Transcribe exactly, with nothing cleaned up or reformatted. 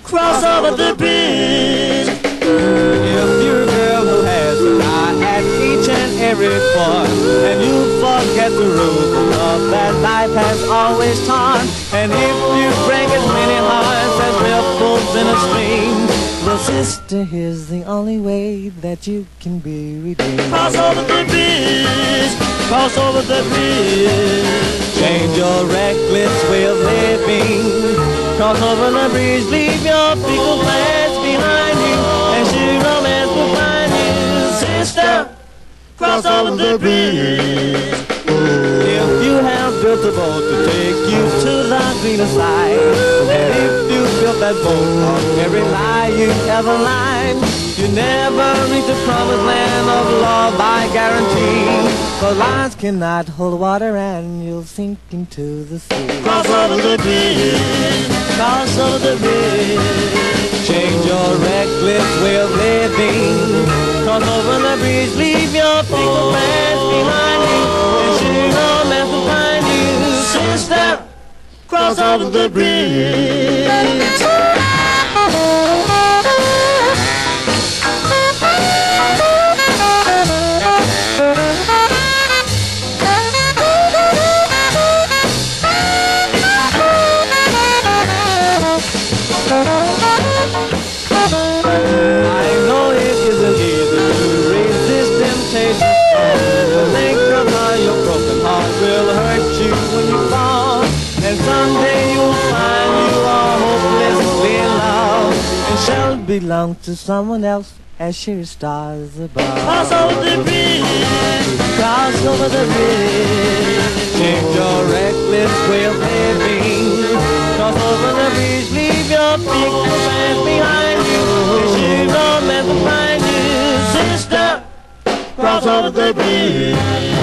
cross over the bridge. If you're a girl who has an eye at each and every point, and you forget the rules of love that life has always taught, and if you break as many hearts as ripples in a stream, well, sister, here's the only way that you can be redeemed. Cross over the bridge, cross over the bridge. Change your reckless way of living. Cross over the bridge, leave your fickle plans behind you, and she romance will find you. Sister, cross over the bridge. If you have built a boat to take you to the greener side, and if you built that boat on every lie you ever lied, you never reach the promised land of love, I guarantee. For lies cannot hold water and you'll sink into the sea. Cross over the bridge, Cross over the bridge. Change your reckless way of living. Cross over the bridge, leave your fickle plans behind you, and she romance will find you. sister, cross over the bridge. I know it isn't easy to resist temptation. To think of how your broken heart will hurt you when you fall, and someday you'll find you are hopelessly in love, and shall belong to someone else as sure as stars above. Cross over the bridge, Cross over the bridge. Change your reckless way of living. Cross over the bridge, leave your fickle plans behind you, and she romance will find you. sister, cross over the bridge.